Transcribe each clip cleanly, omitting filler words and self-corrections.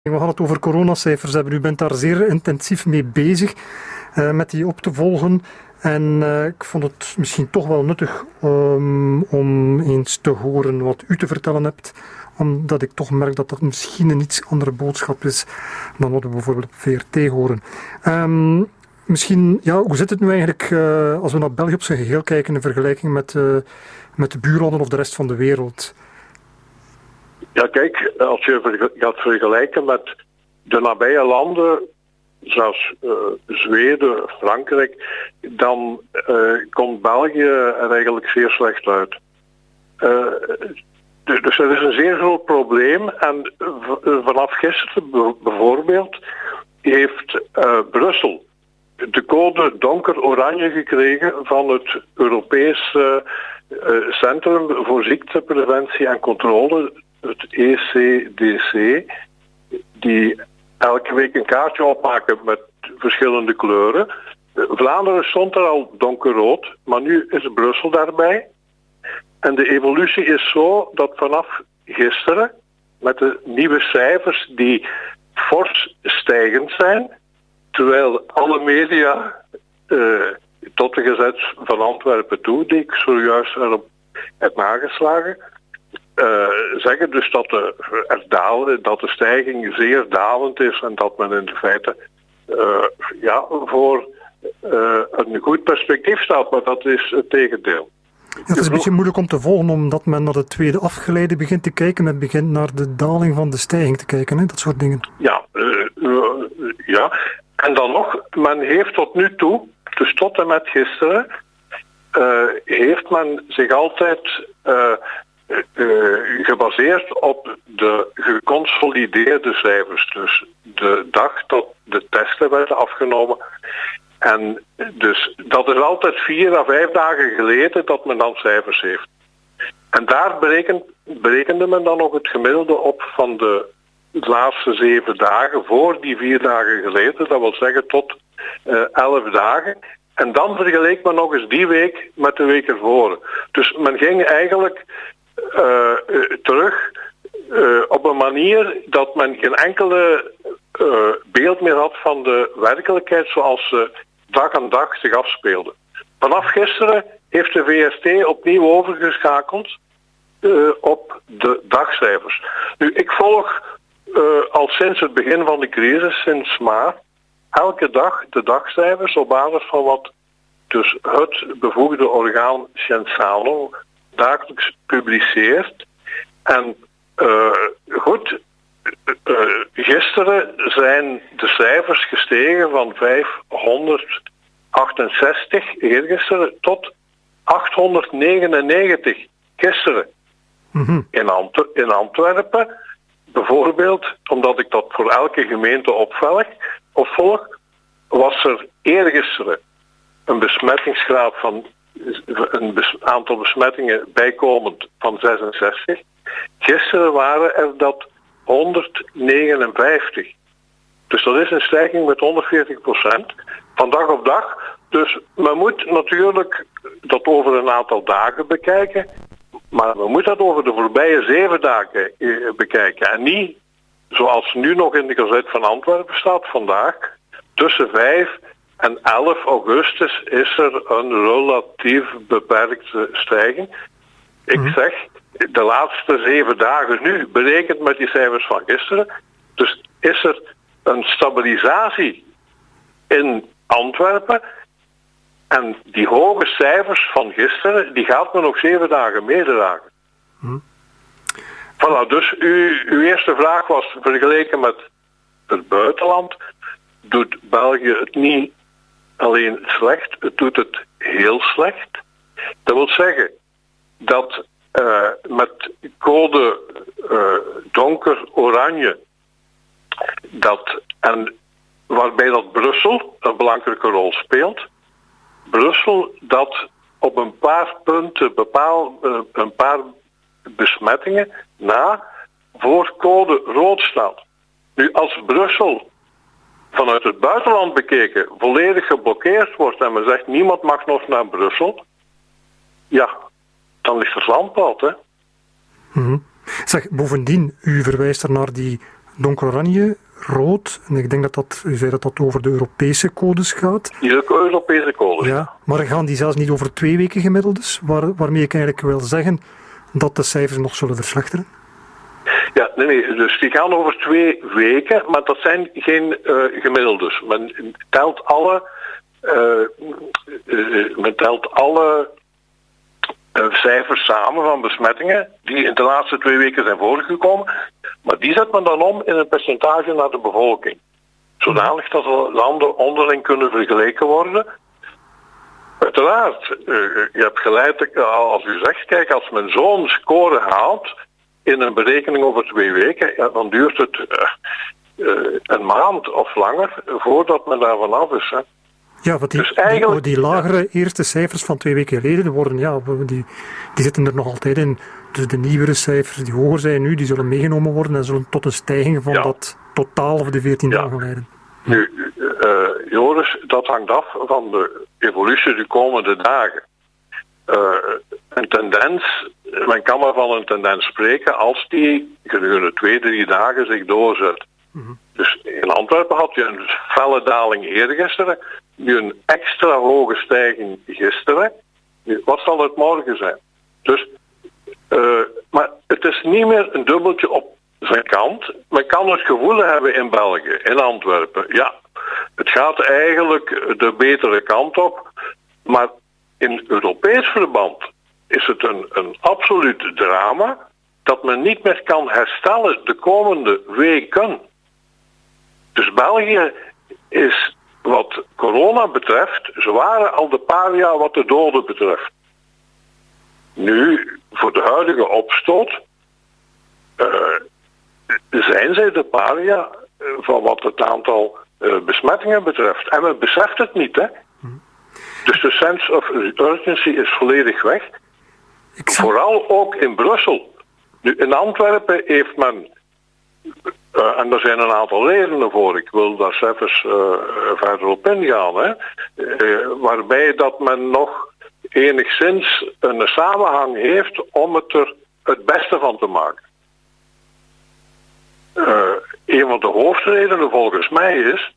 We gaan het over coronacijfers hebben. U bent daar zeer intensief mee bezig met die op te volgen. En ik vond het misschien toch wel nuttig om eens te horen wat u te vertellen hebt. Omdat ik toch merk dat dat misschien een iets andere boodschap is dan wat we bijvoorbeeld op VRT horen. Misschien, hoe zit het nu eigenlijk als we naar België op zijn geheel kijken in vergelijking met de buurlanden of de rest van de wereld? Ja, kijk, als je gaat vergelijken met de nabije landen, zoals Zweden, Frankrijk, dan komt België er eigenlijk zeer slecht uit. Dus er is een zeer groot probleem en vanaf gisteren bijvoorbeeld heeft Brussel de code donker-oranje gekregen van het Europees Centrum voor Ziektepreventie en Controle, het ECDC, die elke week een kaartje opmaken met verschillende kleuren. Vlaanderen stond er al donkerrood, maar nu is Brussel daarbij. En de evolutie is zo dat vanaf gisteren, met de nieuwe cijfers die fors stijgend zijn, terwijl alle media tot de Gezet van Antwerpen toe, die ik zojuist erop heb nageslagen, zeggen dus dat de stijging zeer dalend is en dat men in de feite voor een goed perspectief staat, maar dat is het tegendeel. Ja, het is een beetje moeilijk om te volgen, omdat men naar de tweede afgeleide begint te kijken. Men begint naar de daling van de stijging te kijken, hè? Dat soort dingen. Ja. En dan nog, men heeft tot nu toe, dus tot en met gisteren, heeft men zich altijd gebaseerd op de geconsolideerde cijfers. Dus de dag dat de testen werden afgenomen. En dus dat is altijd 4 à 5 dagen geleden dat men dan cijfers heeft. En daar berekende men dan nog het gemiddelde op van de laatste 7 dagen voor die 4 dagen geleden. Dat wil zeggen tot 11 dagen. En dan vergeleek men nog eens die week met de week ervoor. Dus men ging eigenlijk terug op een manier dat men geen enkele beeld meer had van de werkelijkheid zoals ze dag aan dag zich afspeelde. Vanaf gisteren heeft de VRT opnieuw overgeschakeld op de dagcijfers. Nu, ik volg al sinds het begin van de crisis, sinds maart, elke dag de dagcijfers op basis van wat dus het bevoegde orgaan Cienzano dagelijks publiceert. En gisteren zijn de cijfers gestegen van 568 eergisteren tot 899 gisteren. Mm-hmm. In Antwerpen, bijvoorbeeld, omdat ik dat voor elke gemeente opvolg, was er eergisteren een besmettingsgraad van aantal besmettingen bijkomend van 66. Gisteren waren er dat 159. Dus dat is een stijging met 140% van dag op dag. Dus men moet natuurlijk dat over een aantal dagen bekijken. Maar we moeten dat over de voorbije 7 dagen bekijken. En niet zoals nu nog in de Gazet van Antwerpen staat vandaag. Tussen 5 en 11 augustus is er een relatief beperkte stijging. Ik zeg, de laatste 7 dagen nu, berekend met die cijfers van gisteren, dus is er een stabilisatie in Antwerpen. En die hoge cijfers van gisteren, die gaat men nog 7 dagen meedragen. Voilà, dus uw eerste vraag was vergeleken met het buitenland. Doet België het niet alleen slecht, het doet het heel slecht. Dat wil zeggen dat met code donker-oranje, waarbij dat Brussel een belangrijke rol speelt. Brussel dat op een paar punten een paar besmettingen na voor code rood staat. Nu, als Brussel vanuit het buitenland bekeken volledig geblokkeerd wordt en men zegt niemand mag nog naar Brussel, ja, dan ligt er landbouw, hè. Mm-hmm. Zeg, bovendien, u verwijst er naar die donker-oranje, rood. En ik denk u zei dat over de Europese codes gaat. Die Europese codes. Ja, maar gaan die zelfs niet over 2 weken gemiddeld dus? Waarmee ik eigenlijk wil zeggen dat de cijfers nog zullen verslechteren? Ja, nee, dus die gaan over 2 weken, maar dat zijn geen gemiddeldes. Men telt alle cijfers samen van besmettingen die in de laatste 2 weken zijn voorgekomen, maar die zet men dan om in een percentage naar de bevolking. Zodanig dat de landen onderling kunnen vergeleken worden. Uiteraard, je hebt gelijk als u zegt, kijk, als men zo'n score haalt in een berekening over 2 weken, ja, dan duurt het een maand of langer voordat men daar vanaf is. Hè. Ja, want dus eigenlijk, die lagere eerste cijfers van 2 weken geleden die zitten er nog altijd in. Dus de nieuwere cijfers die hoger zijn nu, die zullen meegenomen worden en zullen tot een stijging van dat totaal over de 14 dagen leiden. Nu, Joris, dat hangt af van de evolutie de komende dagen. Een tendens, men kan maar van een tendens spreken als die gedurende 2-3 dagen zich doorzet. Mm-hmm. Dus in Antwerpen had je een felle daling eergisteren, nu een extra hoge stijging gisteren. Nu, wat zal het morgen zijn? Dus, maar het is niet meer een dubbeltje op zijn kant. Men kan het gevoel hebben in België, in Antwerpen, ja, het gaat eigenlijk de betere kant op, maar in Europees verband is het een absoluut drama dat men niet meer kan herstellen de komende weken. Dus België is wat corona betreft zwaarder al de paria wat de doden betreft. Nu, voor de huidige opstoot zijn zij de paria van wat het aantal besmettingen betreft. En men beseft het niet, hè. Dus de sense of urgency is volledig weg. Vooral ook in Brussel. Nu, in Antwerpen heeft men, en er zijn een aantal redenen voor, ik wil daar zelfs verder op ingaan, hè, waarbij dat men nog enigszins een samenhang heeft om het er het beste van te maken. Een van de hoofdredenen volgens mij is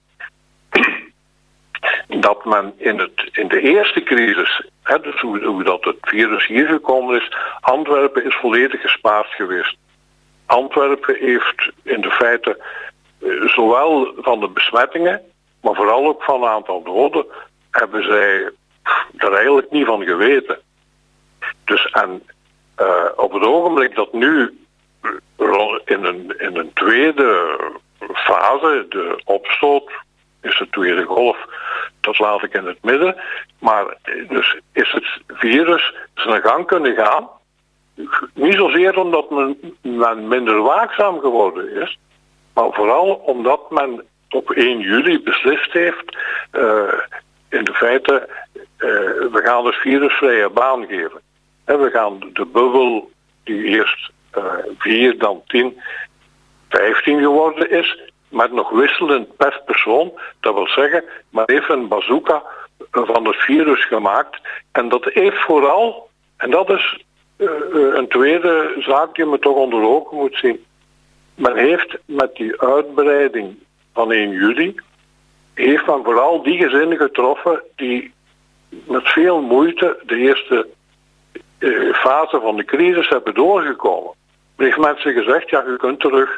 dat men in de eerste crisis, hè, dus hoe dat het virus hier gekomen is, Antwerpen is volledig gespaard geweest. Antwerpen heeft in de feite zowel van de besmettingen, maar vooral ook van een aantal doden, hebben zij er eigenlijk niet van geweten. Dus en op het ogenblik dat nu in een tweede fase, de opstoot, is de tweede golf, dat laat ik in het midden. Maar dus is het virus zijn gang kunnen gaan. Niet zozeer omdat men minder waakzaam geworden is, maar vooral omdat men op 1 juli beslist heeft, in de feite, we gaan het virusvrije baan geven. En we gaan de bubbel die eerst 4, dan 10, 15 geworden is, maar nog wisselend per persoon. Dat wil zeggen, men heeft een bazooka van het virus gemaakt. En dat heeft vooral, en dat is een tweede zaak die men toch onder ogen moet zien. Men heeft met die uitbreiding van 1 juli, heeft men vooral die gezinnen getroffen die met veel moeite de eerste fase van de crisis hebben doorgekomen. Men heeft mensen gezegd, ja, u kunt terug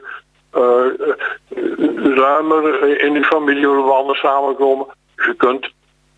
ruimer in uw familieverbanden samenkomen. Je kunt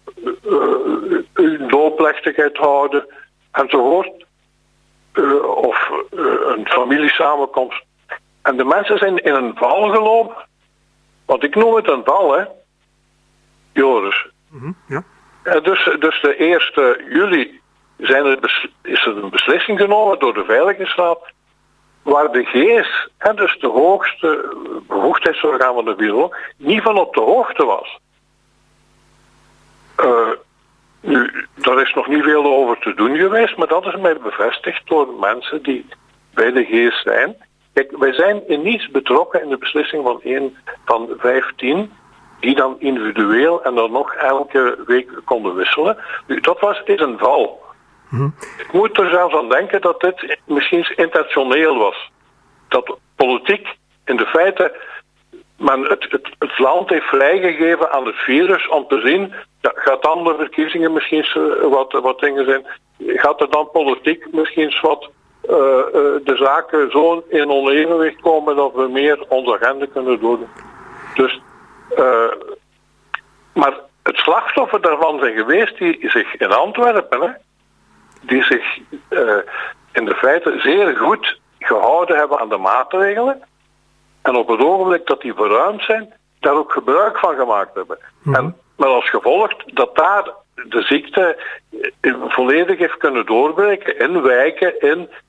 uw doopplechtigheid houden enzovoort. Of een familiesamenkomst. En de mensen zijn in een val gelopen. Want ik noem het een val, hè. Joris. Mm-hmm, ja. Dus de 1 juli is er een beslissing genomen door de Veiligheidsraad, waar de GS, dus de hoogste bevoegdheidsorgaan van de bureau, niet van op de hoogte was. Nu, daar is nog niet veel over te doen geweest, maar dat is mij bevestigd door mensen die bij de GS zijn. Kijk, wij zijn in niets betrokken in de beslissing van 1 van 15, die dan individueel en dan nog elke week konden wisselen. Nu, dat is een val. Mm-hmm. Ik moet er zelfs aan denken dat dit misschien intentioneel was. Dat politiek in de feite het land heeft vrijgegeven aan het virus om te zien, gaat dan de verkiezingen misschien wat dingen zijn, gaat er dan politiek misschien wat de zaken zo in onevenwicht komen dat we meer onze agenda kunnen doen. Dus, maar het slachtoffer daarvan zijn geweest die zich in Antwerpen, die zich in de feite zeer goed gehouden hebben aan de maatregelen en op het ogenblik dat die verruimd zijn, daar ook gebruik van gemaakt hebben. En met als gevolg dat daar de ziekte volledig heeft kunnen doorbreken in wijken,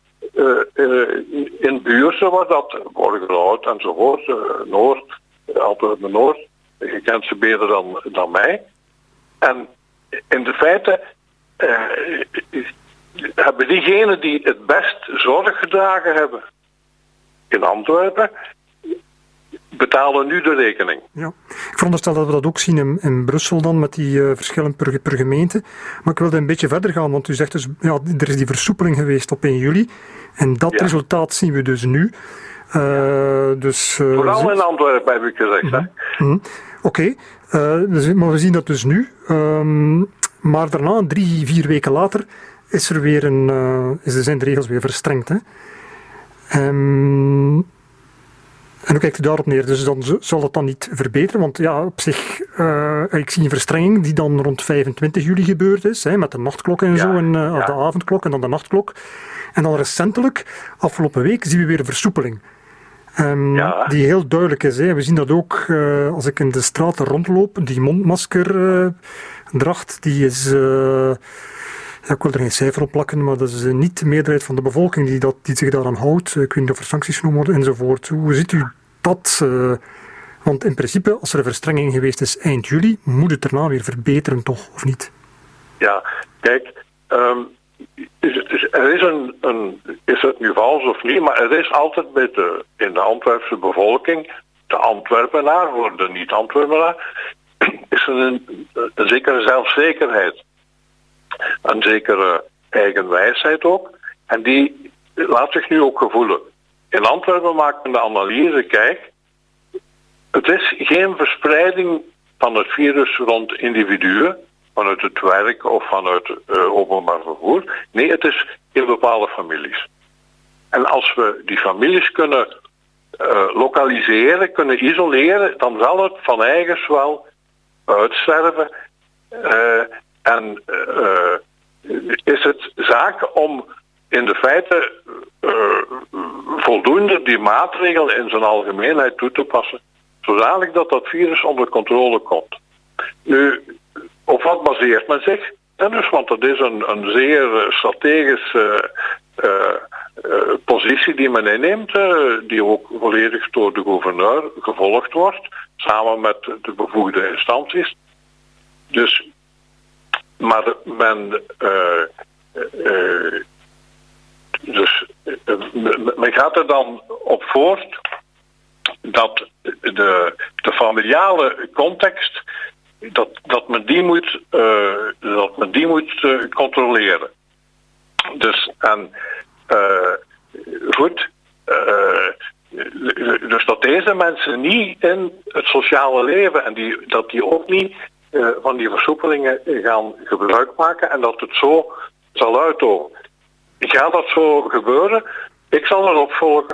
in buurten waar dat Borgerhout enzovoort, Noord, Antwerpen Noord, je kent ze beter dan mij. En in de feite hebben diegenen die het best zorg gedragen hebben in Antwerpen, betalen nu de rekening. Ja. Ik veronderstel dat we dat ook zien in Brussel dan, met die verschillen per gemeente. Maar ik wilde een beetje verder gaan, want u zegt dus, ja, er is die versoepeling geweest op 1 juli. En dat resultaat zien we dus nu. Vooral in Antwerpen, heb ik gezegd. Oké, maar we zien dat dus nu. Maar daarna, 3-4 weken later, zijn de regels weer verstrengd. Hè? En hoe kijkt u daarop neer? Dus dan zal het dan niet verbeteren, want ja, op zich, ik zie een verstrenging die dan rond 25 juli gebeurd is, hè, met de nachtklok en zo, en de avondklok en dan de nachtklok. En dan recentelijk, afgelopen week, zien we weer een versoepeling. Die heel duidelijk is. Hè. We zien dat ook als ik in de straten rondloop, die mondmaskerdracht, die is... ik wil er geen cijfer op plakken, maar dat is niet de meerderheid van de bevolking die zich daaraan houdt. Ik weet niet of er sancties genomen worden enzovoort. Hoe ziet u dat? Want in principe, als er een verstrenging geweest is eind juli, moet het daarna weer verbeteren, toch? Of niet? Ja, kijk, er is is het nu vals of niet, maar er is altijd in de Antwerpse bevolking, de Antwerpenaar, voor de niet-Antwerpenaar, is er een zekere zelfzekerheid. Een zekere eigenwijsheid ook. En die laat zich nu ook gevoelen. In Antwerpen maakt men de analyse, kijk, het is geen verspreiding van het virus rond individuen, vanuit het werk of vanuit openbaar vervoer. Nee, het is in bepaalde families. En als we die families kunnen lokaliseren, kunnen isoleren, dan zal het van eigens wel uitsterven. En is het zaak om in de feite voldoende die maatregelen in zijn algemeenheid toe te passen, zodanig dat virus onder controle komt. Nu, op wat baseert men zich? Dus, want het is een zeer strategische positie die men inneemt, die ook volledig door de gouverneur gevolgd wordt, samen met de bevoegde instanties. Dus, maar men gaat er dan op voort dat de familiale context, dat men die moet controleren. Dus en goed, dus dat deze mensen niet in het sociale leven en dat die ook niet van die versoepelingen gaan gebruik maken en dat het zo zal uitogen. Gaat dat zo gebeuren? Ik zal erop volgen.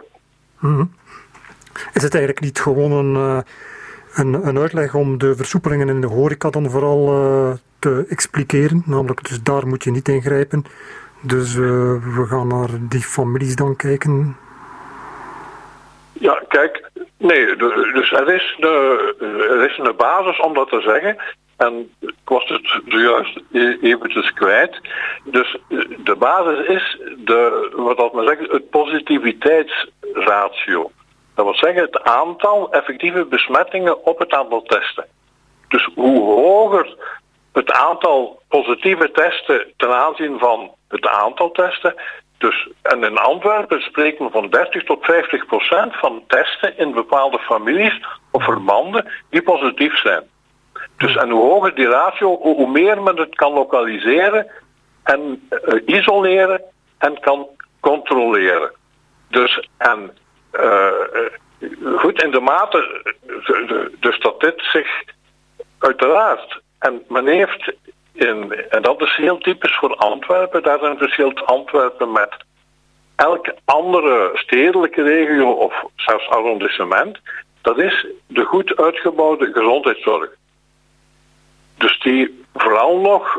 Is het eigenlijk niet gewoon een uitleg om de versoepelingen in de horeca dan vooral te expliceren? Namelijk, dus daar moet je niet ingrijpen. Dus we gaan naar die families dan kijken. Ja, kijk, nee, dus er is een basis om dat te zeggen. En ik was het zojuist eventjes kwijt. Dus de basis is wat men zegt, het positiviteitsratio. Dat wil zeggen het aantal effectieve besmettingen op het aantal testen. Dus hoe hoger het aantal positieve testen ten aanzien van het aantal testen. Dus, en in Antwerpen spreekt men van 30 tot 50% van testen in bepaalde families of verbanden die positief zijn. Dus en hoe hoger die ratio, hoe meer men het kan lokaliseren en isoleren en kan controleren. Dus en goed, in de mate, dus dat dit zich uiteraard, en men heeft, en dat is heel typisch voor Antwerpen, daarin verschilt Antwerpen met elke andere stedelijke regio of zelfs arrondissement, dat is de goed uitgebouwde gezondheidszorg. Dus die vooral nog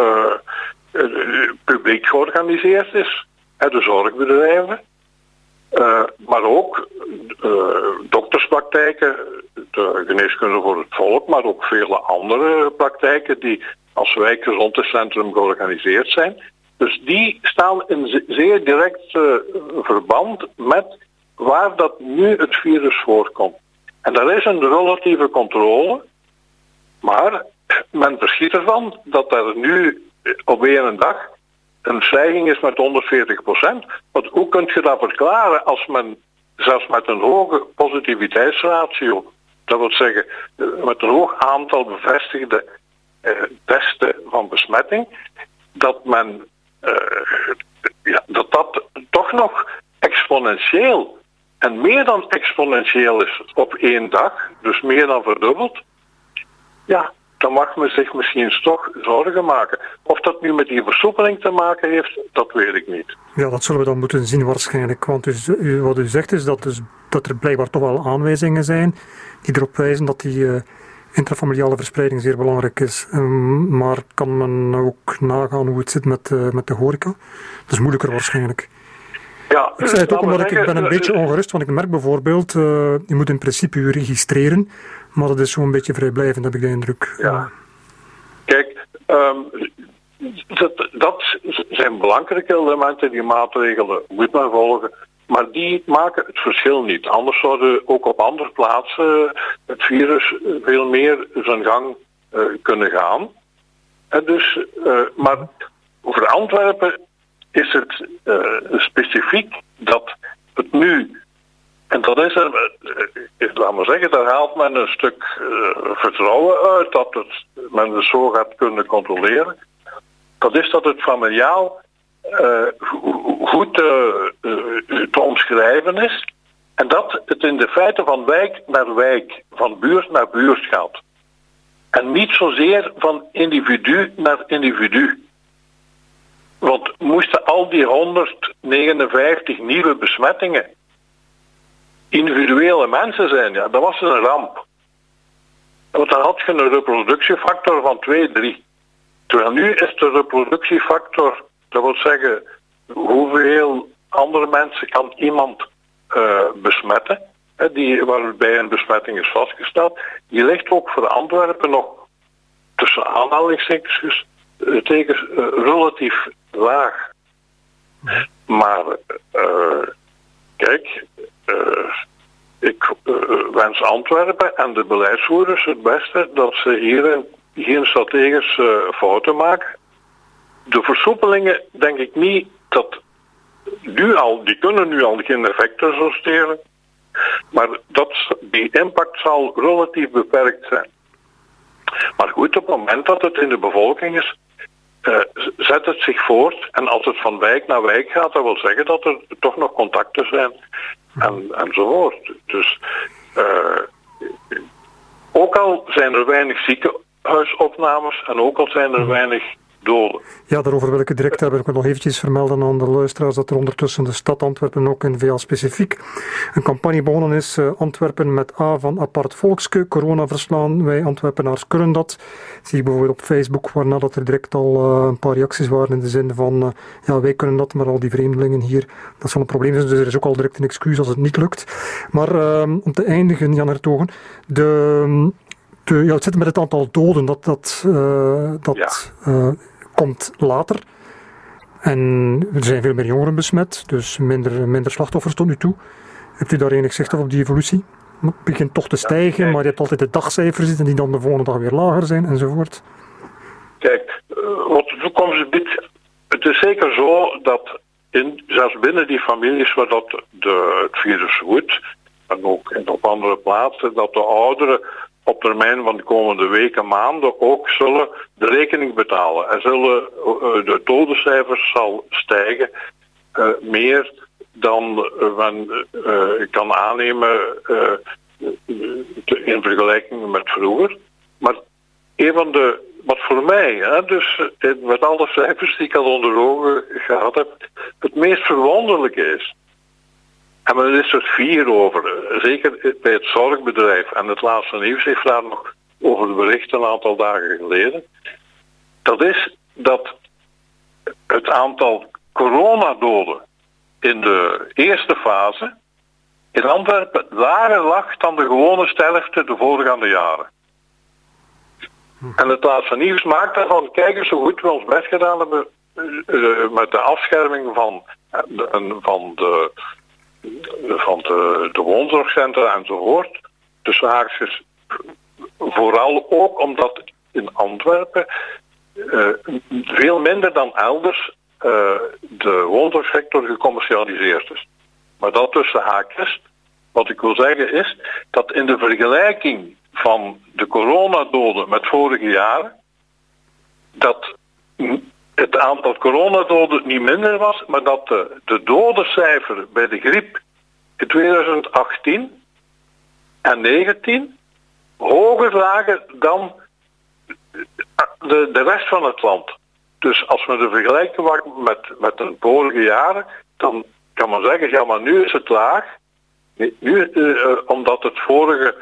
publiek georganiseerd is, de zorgbedrijven, maar ook dokterspraktijken, de geneeskunde voor het volk, maar ook vele andere praktijken die als wijkgezondheidscentrum georganiseerd zijn. Dus die staan in zeer direct verband met waar dat nu het virus voorkomt. En daar is een relatieve controle, maar men verschiet ervan dat er nu op één dag een stijging is met 140%. Want hoe kun je dat verklaren als men zelfs met een hoge positiviteitsratio, dat wil zeggen met een hoog aantal bevestigde testen van besmetting, dat men dat toch nog exponentieel en meer dan exponentieel is op één dag, dus meer dan verdubbeld. Ja, dan mag men zich misschien toch zorgen maken. Of dat nu met die versoepeling te maken heeft, dat weet ik niet. Ja, dat zullen we dan moeten zien waarschijnlijk. Want wat u zegt is dat er blijkbaar toch wel aanwijzingen zijn die erop wijzen dat die intrafamiliale verspreiding zeer belangrijk is. Maar kan men ook nagaan hoe het zit met de horeca? Dat is moeilijker waarschijnlijk. Ja, ik zei het ook omdat ik ben een beetje ongerust, want ik merk bijvoorbeeld, je moet in principe je registreren, maar dat is zo'n beetje vrijblijvend, heb ik de indruk. Ja. Kijk, dat zijn belangrijke elementen, die maatregelen moet men volgen, maar die maken het verschil niet. Anders zouden ook op andere plaatsen het virus veel meer zijn gang kunnen gaan. Maar voor Antwerpen is het specifiek dat het nu, en dat is laat maar zeggen, daar haalt men een stuk vertrouwen uit dat men het zo gaat kunnen controleren. Dat is dat het familiaal goed te omschrijven is en dat het in de feite van wijk naar wijk, van buurt naar buurt gaat. En niet zozeer van individu naar individu. Want moesten al die 159 nieuwe besmettingen individuele mensen zijn, ja, dat was een ramp. Want dan had je een reproductiefactor van 2, 3. Terwijl nu is de reproductiefactor, dat wil zeggen, hoeveel andere mensen kan iemand besmetten, waarbij een besmetting is vastgesteld, die ligt ook voor Antwerpen nog tussen aanhalingstekens relatief laag. Maar kijk, ik wens Antwerpen en de beleidsvoerders het beste dat ze hier geen strategische fouten maken. De versoepelingen denk ik niet dat die kunnen nu al geen effecten sorteren, maar die impact zal relatief beperkt zijn. Maar goed, op het moment dat het in de bevolking is, zet het zich voort. En als het van wijk naar wijk gaat, dat wil zeggen dat er toch nog contacten zijn enzovoort. Dus ook al zijn er weinig ziekenhuisopnames en ook al zijn er weinig doden. Ja, daarover wil ik het direct hebben. Ik wil nog eventjes vermelden aan de luisteraars dat er ondertussen de stad Antwerpen ook in VA specifiek een campagne begonnen is. Antwerpen met A van apart volkske, corona verslaan, wij Antwerpenaars kunnen dat. Zie je bijvoorbeeld op Facebook, waarna dat er direct al een paar reacties waren in de zin van ja, wij kunnen dat, maar al die vreemdelingen hier, dat zal een probleem zijn. Dus er is ook al direct een excuus als het niet lukt. Maar om te eindigen, Jan Hertogen, het zit met het aantal doden, dat komt later. En er zijn veel meer jongeren besmet, dus minder slachtoffers tot nu toe. Hebt u daar enig zicht op die evolutie? Het begint toch te stijgen, maar je hebt altijd de dagcijfers die dan de volgende dag weer lager zijn, enzovoort. Kijk, wat de toekomst biedt, het is zeker zo dat zelfs binnen die families waar dat het virus woedt, en ook op andere plaatsen, dat de ouderen op termijn van de komende weken, maanden ook zullen de rekening betalen. En de dodencijfers zal stijgen meer dan men kan aannemen in vergelijking met vroeger. Maar een van de, wat voor mij, dus met alle cijfers die ik al onder ogen gehad heb, het meest verwonderlijke is, en men is er fier over, zeker bij het zorgbedrijf, en het laatste nieuws heeft daar nog over bericht een aantal dagen geleden, dat is dat het aantal coronadoden in de eerste fase in Antwerpen lager lag dan de gewone sterfte de voorgaande jaren. En het laatste nieuws maakt daarvan, kijk eens hoe goed we ons best gedaan hebben met de afscherming van de woonzorgcentra enzovoort. Dus haakjes, vooral ook omdat in Antwerpen veel minder dan elders de woonzorgsector gecommercialiseerd is. Maar dat tussen haakjes, wat ik wil zeggen is dat in de vergelijking van de coronadoden met vorige jaren, dat het aantal coronadoden niet minder was, maar dat de dodencijfer bij de griep in 2018 en 2019 hoger lagen dan de rest van het land. Dus als we de vergelijking maken met de vorige jaren, dan kan men zeggen, ja, maar nu is het laag. Nu, omdat het vorige...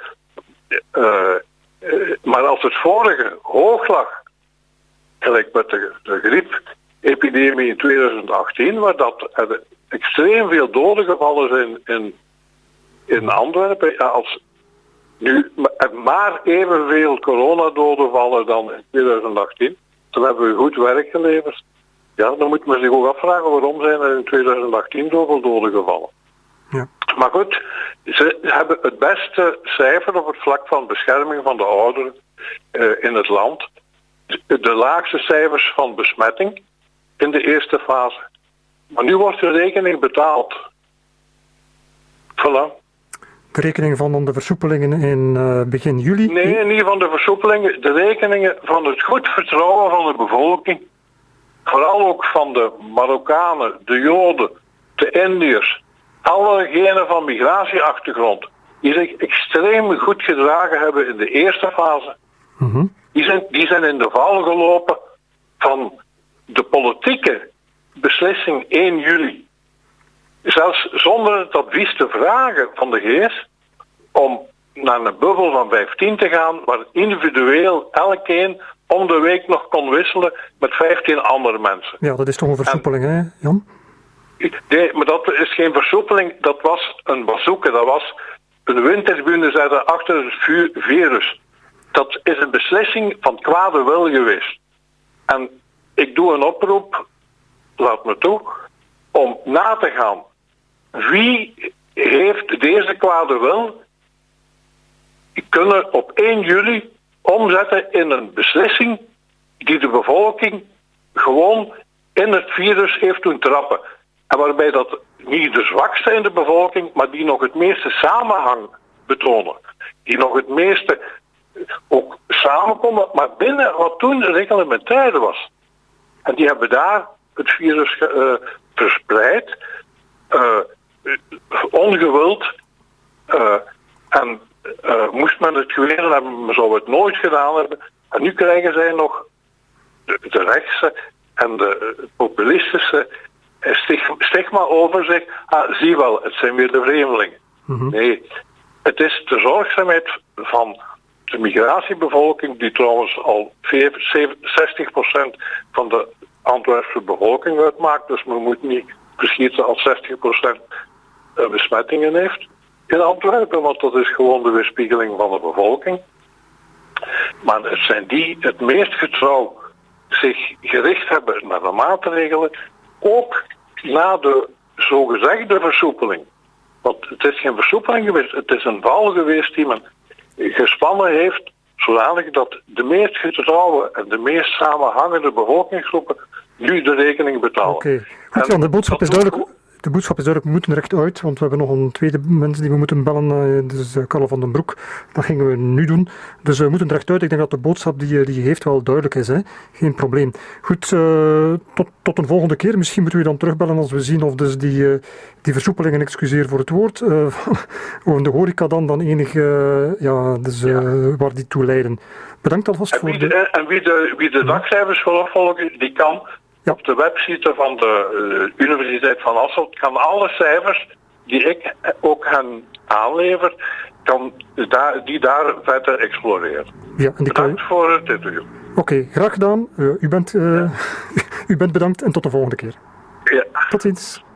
maar als het vorige hoog lag, gelijk met de griepepidemie in 2018, waar dat er extreem veel doden gevallen zijn in Antwerpen, als nu maar evenveel coronadoden vallen dan in 2018, dan hebben we goed werk geleverd. Ja, dan moet men zich ook afvragen waarom zijn er in 2018 zoveel doden gevallen. Ja. Maar goed, ze hebben het beste cijfer op het vlak van bescherming van de ouderen in het land. De laagste cijfers van besmetting in de eerste fase. Maar nu wordt de rekening betaald. Voilà. De rekening van de versoepelingen in begin juli? Nee, niet van de versoepelingen. De rekeningen van het goed vertrouwen van de bevolking. Vooral ook van de Marokkanen, de Joden, de Indiërs. Allegenen van migratieachtergrond. Die zich extreem goed gedragen hebben in de eerste fase. Mm-hmm. Die zijn in de val gelopen van de politieke beslissing 1 juli. Zelfs zonder het advies te vragen van de geest om naar een bubbel van 15 te gaan, waar individueel elkeen om de week nog kon wisselen met 15 andere mensen. Ja, dat is toch een versoepeling, hè, Jan? Nee, maar dat is geen versoepeling, dat was een bazooka, dat was een windturbine zetten achter het virus. Dat is een beslissing van kwade wil geweest. En ik doe een oproep, laat me toe, om na te gaan. Wie heeft deze kwade wil kunnen op 1 juli omzetten in een beslissing die de bevolking gewoon in het virus heeft doen trappen. En waarbij dat niet de zwakste in de bevolking, maar die nog het meeste samenhang betonen. Die nog het meeste ook samenkomen, maar binnen wat toen reglementair was. En die hebben daar het virus verspreid, ongewild, en moest men het geweten hebben, zou het nooit gedaan hebben. En nu krijgen zij nog de rechtse en de populistische stigma over zich. Zie wel, het zijn weer de vreemdelingen. Mm-hmm. Nee, het is de zorgzaamheid van de migratiebevolking, die trouwens al 60% van de Antwerpse bevolking uitmaakt. Dus men moet niet verschieten als 60% besmettingen heeft in Antwerpen, want dat is gewoon de weerspiegeling van de bevolking. Maar het zijn die het meest getrouw zich gericht hebben naar de maatregelen, ook na de zogezegde versoepeling. Want het is geen versoepeling geweest, het is een val geweest die men gespannen heeft, zodanig dat de meest getrouwe en de meest samenhangende bevolkingsgroepen nu de rekening betalen. Oké. Goed, Jan, de boodschap is duidelijk. De boodschap is duidelijk, we moeten rechtuit, want we hebben nog een tweede mens die we moeten bellen, dus Carle van den Broek. Dat gingen we nu doen. Dus we moeten rechtuit. Ik denk dat de boodschap die je geeft wel duidelijk is. Hè? Geen probleem. Goed, tot een volgende keer. Misschien moeten we je dan terugbellen als we zien of dus die versoepelingen, excuseer voor het woord, over de horeca dan enig, waar die toe leiden. Bedankt alvast voor wie de dagcijfers wil opvolgen, die kan op de website van de Universiteit van Hasselt, kan alle cijfers die ik ook hen aanlever, die daar verder exploreren. Ja, en bedankt voor het interview. Oké, graag gedaan. U bent bedankt en tot de volgende keer. Ja. Tot ziens.